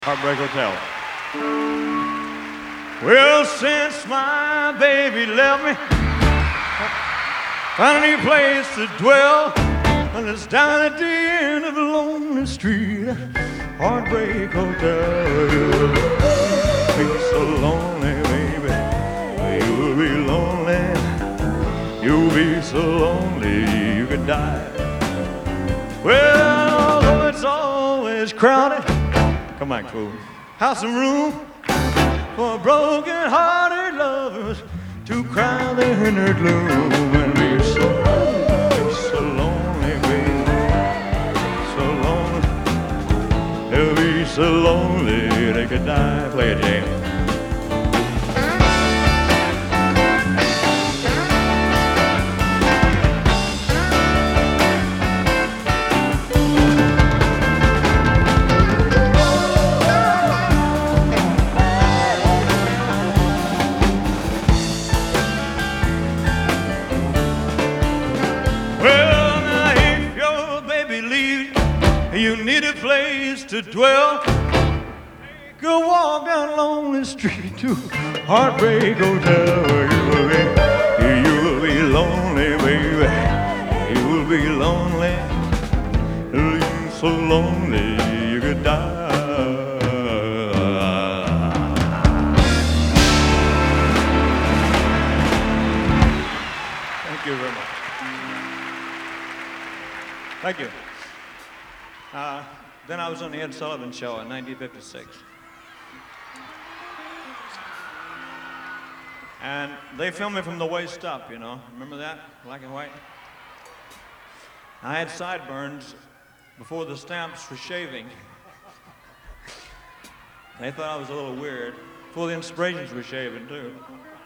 Heartbreak Hotel. Well, since my baby left me, found a new place to dwell, and it's down at the end of a lonely street, Heartbreak Hotel. You'll be so lonely, baby. You'll be lonely. You'll be so lonely you could die. Well, although it's always crowded, come on, cool. Have some room for broken-hearted lovers to cry their inner gloom and be so lonely, baby, so lonely. They'll be so lonely they could die. Play it, James. You need a place to dwell. Take a walk down lonely street to Heartbreak Hotel. You will be lonely, baby. You will be lonely. You're so lonely you could die. Thank you very much. Thank you. Then I was on the Ed Sullivan Show in 1956. And they filmed me from the waist up, you know. Remember that? Black and white? I had sideburns before the stamps for shaving. They thought I was a little weird. Before the inspirations were shaving, too.